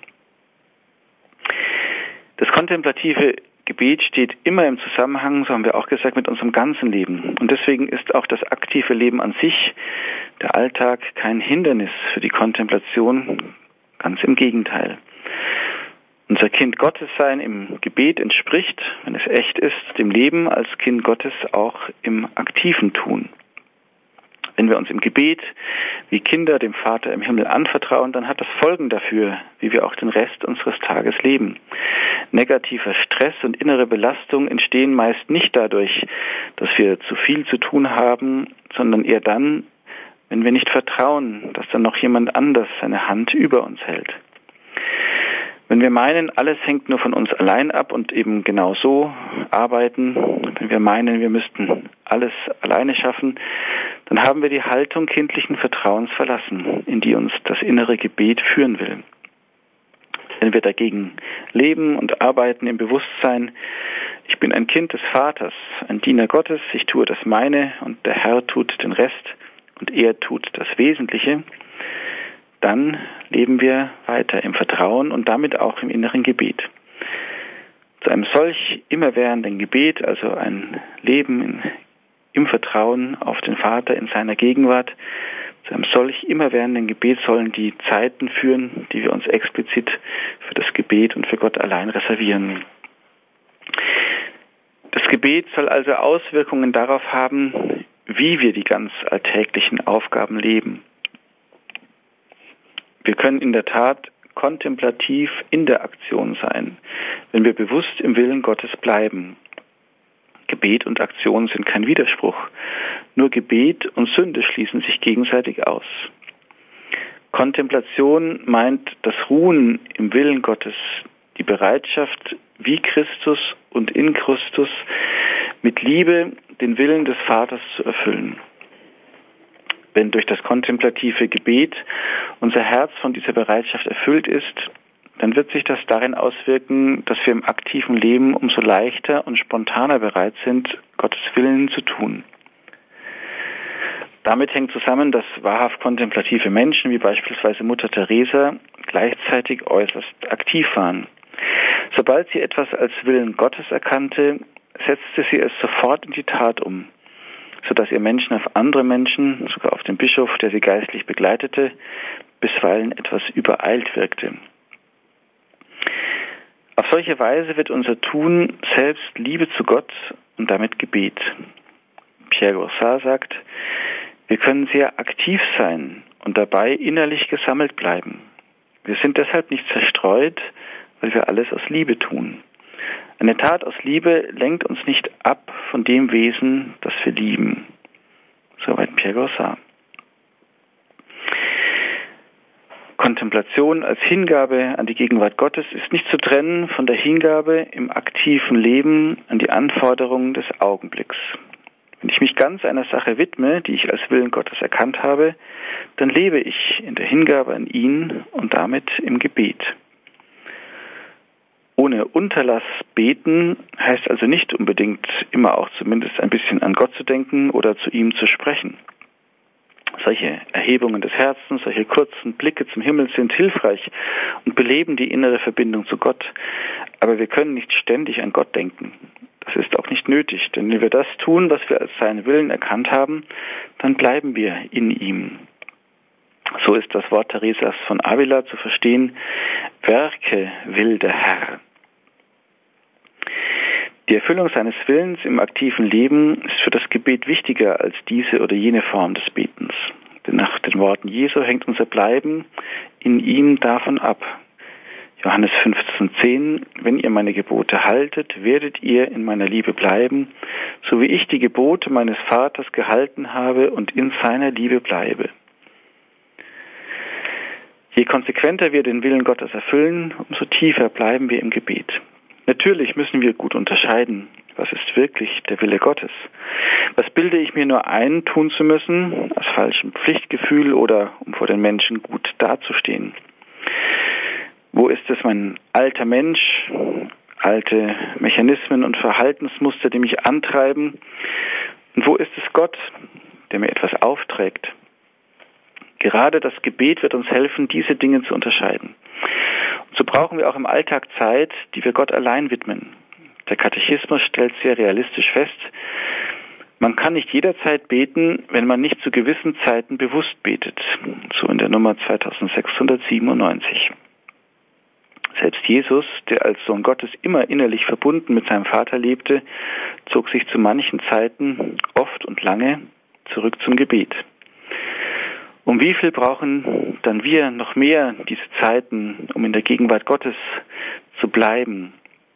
Das kontemplative Gebet steht immer im Zusammenhang, so haben wir auch gesagt, mit unserem ganzen Leben. Und deswegen ist auch das aktive Leben an sich, der Alltag, kein Hindernis für die Kontemplation, ganz im Gegenteil. Unser Kind Gottes sein im Gebet entspricht, wenn es echt ist, dem Leben als Kind Gottes auch im aktiven Tun. Wenn wir uns im Gebet wie Kinder dem Vater im Himmel anvertrauen, dann hat das Folgen dafür, wie wir auch den Rest unseres Tages leben. Negativer Stress und innere Belastung entstehen meist nicht dadurch, dass wir zu viel zu tun haben, sondern eher dann, wenn wir nicht vertrauen, dass dann noch jemand anders seine Hand über uns hält. Wenn wir meinen, alles hängt nur von uns allein ab und eben genau so arbeiten, wenn wir meinen, wir müssten alles alleine schaffen, dann haben wir die Haltung kindlichen Vertrauens verlassen, in die uns das innere Gebet führen will. Wenn wir dagegen leben und arbeiten im Bewusstsein, ich bin ein Kind des Vaters, ein Diener Gottes, ich tue das meine und der Herr tut den Rest und er tut das Wesentliche, dann leben wir weiter im Vertrauen und damit auch im inneren Gebet. Zu einem solch immerwährenden Gebet, also ein Leben in, im Vertrauen auf den Vater in seiner Gegenwart, zu einem solch immerwährenden Gebet sollen die Zeiten führen, die wir uns explizit für das Gebet und für Gott allein reservieren. Das Gebet soll also Auswirkungen darauf haben, wie wir die ganz alltäglichen Aufgaben leben. Wir können in der Tat kontemplativ in der Aktion sein, wenn wir bewusst im Willen Gottes bleiben. Gebet und Aktion sind kein Widerspruch. Nur Gebet und Sünde schließen sich gegenseitig aus. Kontemplation meint das Ruhen im Willen Gottes, die Bereitschaft, wie Christus und in Christus mit Liebe den Willen des Vaters zu erfüllen. Wenn durch das kontemplative Gebet unser Herz von dieser Bereitschaft erfüllt ist, dann wird sich das darin auswirken, dass wir im aktiven Leben umso leichter und spontaner bereit sind, Gottes Willen zu tun. Damit hängt zusammen, dass wahrhaft kontemplative Menschen, wie beispielsweise Mutter Teresa, gleichzeitig äußerst aktiv waren. Sobald sie etwas als Willen Gottes erkannte, setzte sie es sofort in die Tat um, sodass ihr Menschen auf andere Menschen, sogar auf den Bischof, der sie geistlich begleitete, bisweilen etwas übereilt wirkte. Auf solche Weise wird unser Tun selbst Liebe zu Gott und damit Gebet. Pierre Grossart sagt, wir können sehr aktiv sein und dabei innerlich gesammelt bleiben. Wir sind deshalb nicht zerstreut, weil wir alles aus Liebe tun. Eine Tat aus Liebe lenkt uns nicht ab von dem Wesen, das wir lieben. Soweit Pierre Grossart. Kontemplation als Hingabe an die Gegenwart Gottes ist nicht zu trennen von der Hingabe im aktiven Leben an die Anforderungen des Augenblicks. Wenn ich mich ganz einer Sache widme, die ich als Willen Gottes erkannt habe, dann lebe ich in der Hingabe an ihn und damit im Gebet. Ohne Unterlass beten heißt also nicht unbedingt immer auch zumindest ein bisschen an Gott zu denken oder zu ihm zu sprechen. Solche Erhebungen des Herzens, solche kurzen Blicke zum Himmel sind hilfreich und beleben die innere Verbindung zu Gott. Aber wir können nicht ständig an Gott denken. Das ist auch nicht nötig, denn wenn wir das tun, was wir als seinen Willen erkannt haben, dann bleiben wir in ihm. So ist das Wort Theresas von Avila zu verstehen: Werke will der Herr. Die Erfüllung seines Willens im aktiven Leben ist für das Gebet wichtiger als diese oder jene Form des Betens. Denn nach den Worten Jesu hängt unser Bleiben in ihm davon ab. Johannes fünfzehn zehn: Wenn ihr meine Gebote haltet, werdet ihr in meiner Liebe bleiben, so wie ich die Gebote meines Vaters gehalten habe und in seiner Liebe bleibe. Je konsequenter wir den Willen Gottes erfüllen, umso tiefer bleiben wir im Gebet. Natürlich müssen wir gut unterscheiden, was ist wirklich der Wille Gottes. Was bilde ich mir nur ein, tun zu müssen, aus falschem Pflichtgefühl oder um vor den Menschen gut dazustehen? Wo ist es mein alter Mensch, alte Mechanismen und Verhaltensmuster, die mich antreiben? Und wo ist es Gott, der mir etwas aufträgt? Gerade das Gebet wird uns helfen, diese Dinge zu unterscheiden. Und so brauchen wir auch im Alltag Zeit, die wir Gott allein widmen. Der Katechismus stellt sehr realistisch fest, man kann nicht jederzeit beten, wenn man nicht zu gewissen Zeiten bewusst betet. So in der Nummer zweitausendsechshundertsiebenundneunzig. Selbst Jesus, der als Sohn Gottes immer innerlich verbunden mit seinem Vater lebte, zog sich zu manchen Zeiten, oft und lange, zurück zum Gebet. Um wie viel brauchen dann wir noch mehr diese Zeiten, um in der Gegenwart Gottes zu bleiben?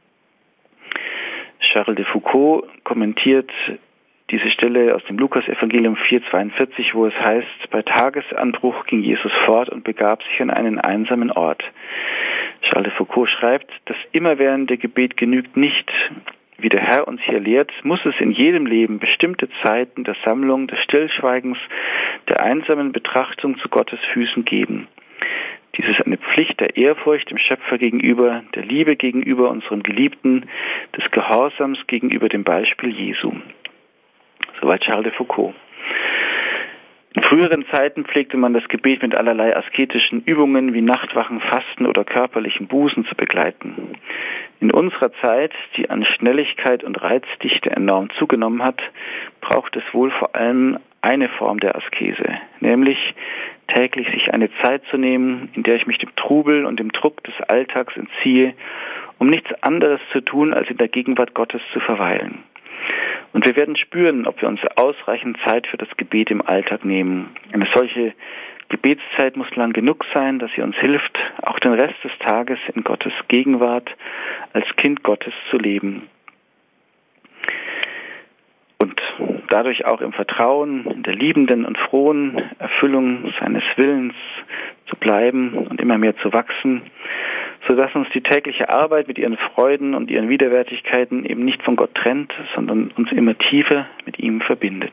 Charles de Foucault kommentiert diese Stelle aus dem Lukas-Evangelium vier zweiundvierzig, wo es heißt, bei Tagesanbruch ging Jesus fort und begab sich an einen einsamen Ort. Charles de Foucault schreibt, das immerwährende Gebet genügt nicht. Wie der Herr uns hier lehrt, muss es in jedem Leben bestimmte Zeiten der Sammlung, des Stillschweigens, der einsamen Betrachtung zu Gottes Füßen geben. Dies ist eine Pflicht der Ehrfurcht dem Schöpfer gegenüber, der Liebe gegenüber unserem Geliebten, des Gehorsams gegenüber dem Beispiel Jesu. Soweit Charles de Foucault. In früheren Zeiten pflegte man das Gebet mit allerlei asketischen Übungen wie Nachtwachen, Fasten oder körperlichen Bußen zu begleiten. In unserer Zeit, die an Schnelligkeit und Reizdichte enorm zugenommen hat, braucht es wohl vor allem eine Form der Askese, nämlich täglich sich eine Zeit zu nehmen, in der ich mich dem Trubel und dem Druck des Alltags entziehe, um nichts anderes zu tun, als in der Gegenwart Gottes zu verweilen. Und wir werden spüren, ob wir uns ausreichend Zeit für das Gebet im Alltag nehmen. Eine solche Gebetszeit muss lang genug sein, dass sie uns hilft, auch den Rest des Tages in Gottes Gegenwart als Kind Gottes zu leben. Und dadurch auch im Vertrauen, in der liebenden und frohen Erfüllung seines Willens zu bleiben und immer mehr zu wachsen, sodass uns die tägliche Arbeit mit ihren Freuden und ihren Widerwärtigkeiten eben nicht von Gott trennt, sondern uns immer tiefer mit ihm verbindet.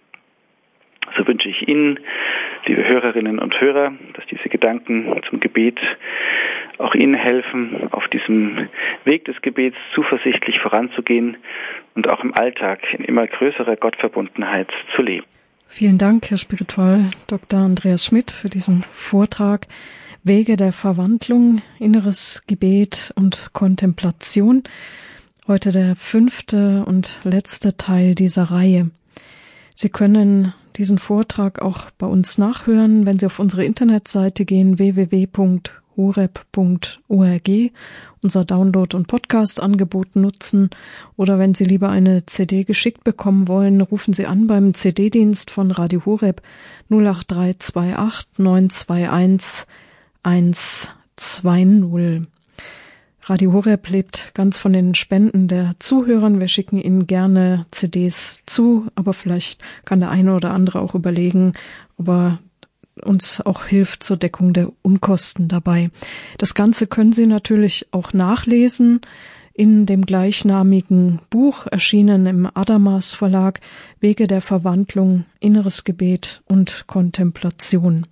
So wünsche ich Ihnen, liebe Hörerinnen und Hörer, dass diese Gedanken zum Gebet auch Ihnen helfen, auf diesem Weg des Gebets zuversichtlich voranzugehen und auch im Alltag in immer größerer Gottverbundenheit zu leben. Vielen Dank, Herr Spiritual Doktor Andreas Schmidt, für diesen Vortrag Wege der Verwandlung, inneres Gebet und Kontemplation. Heute der fünfte und letzte Teil dieser Reihe. Sie können diesen Vortrag auch bei uns nachhören, wenn Sie auf unsere Internetseite gehen, w w w punkt horeb punkt org, unser Download- und Podcast-Angebot nutzen, oder wenn Sie lieber eine C D geschickt bekommen wollen, rufen Sie an beim C D-Dienst von Radio Horeb null acht drei zwei acht neun zwei eins eins zwei null. Radio Horeb lebt ganz von den Spenden der Zuhörern. Wir schicken Ihnen gerne C Ds zu, aber vielleicht kann der eine oder andere auch überlegen, ob er uns auch hilft zur Deckung der Unkosten dabei. Das Ganze können Sie natürlich auch nachlesen in dem gleichnamigen Buch, erschienen im Adamas Verlag, Wege der Verwandlung, inneres Gebet und Kontemplation.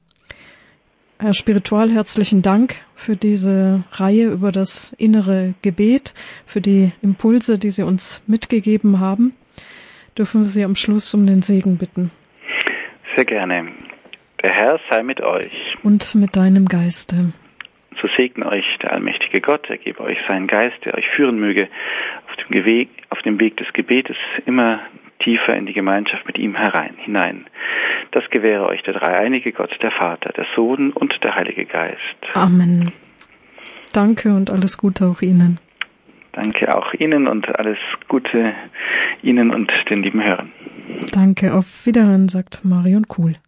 Herr Spiritual, herzlichen Dank für diese Reihe über das innere Gebet, für die Impulse, die Sie uns mitgegeben haben. Dürfen wir Sie am Schluss um den Segen bitten? Sehr gerne. Der Herr sei mit euch. Und mit deinem Geiste. So segne euch der allmächtige Gott, er gebe euch seinen Geist, der euch führen möge auf dem Weg, auf dem Weg des Gebetes immer tiefer in die Gemeinschaft mit ihm herein, hinein. Das gewähre euch der dreieinige Gott, der Vater, der Sohn und der Heilige Geist. Amen. Danke und alles Gute auch Ihnen. Danke auch Ihnen und alles Gute Ihnen und den lieben Hörern. Danke, auf Wiederhören, sagt Marion Kuhl.